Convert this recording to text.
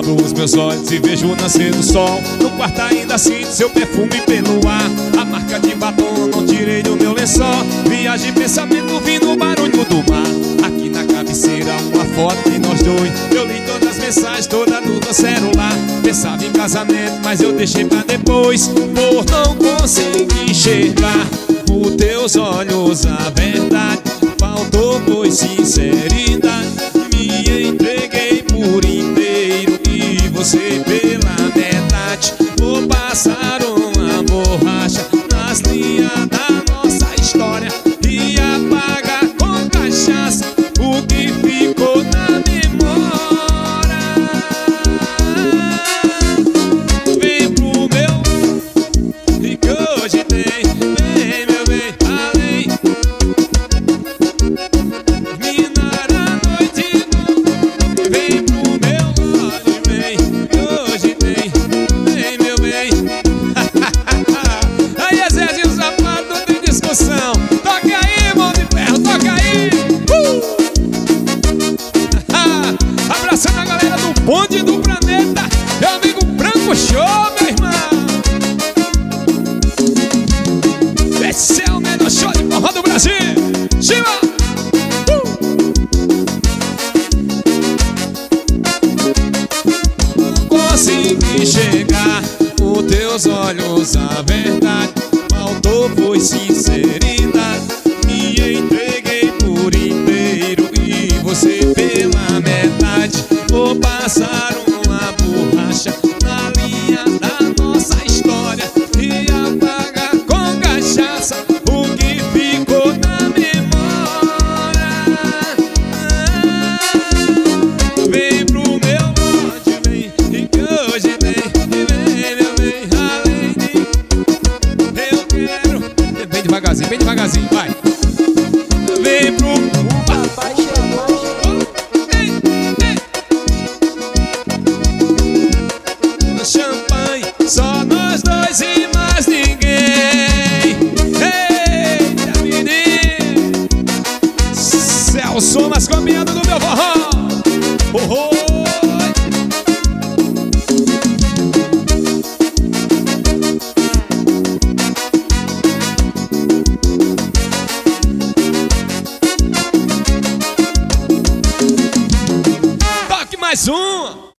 abro os meus olhos e vejo nascer o sol. No quarto ainda sinto seu perfume pelo ar. A marca de batom não tirei do meu lençol. Viagem de pensamento vindo o barulho do mar. Aqui na cabeceira uma foto de nós dois. Eu li todas as mensagens, toda no meu celular. Pensava em casamento, mas eu deixei pra depois, por não conseguir enxergar os teus olhos a verdade. Faltou pois sinceridade. Me entreguei por inteiro e você pela metade. Vou passar uma borracha nas linhas da nossa história e apagar com cachaça o que ficou na memória. Vem pro meu e que hoje tem. Vem meu bem, além terminar a noite. Vem pro meu lado, vem que hoje tem. Vem meu bem. Aí Zezinho Sapato, não tem discussão. Toca aí, mão de ferro, toca aí. Abraçando a galera do Bonde do Planeta, meu amigo Branco Show, meu irmão. Esse é o melhor show de forró do Brasil. Chima! Consegui enxergar os teus olhos a verdade. Faltou foi sinceridade. Me entreguei por inteiro e você pela metade. Vou passar uma borracha na linha da nossa história e apagar com cachaça o que ficou na memória. Vem pro meu bonde, vem, e que hoje vem, vem meu bem, além de eu quero. Bem devagarzinho, vai. Vem pro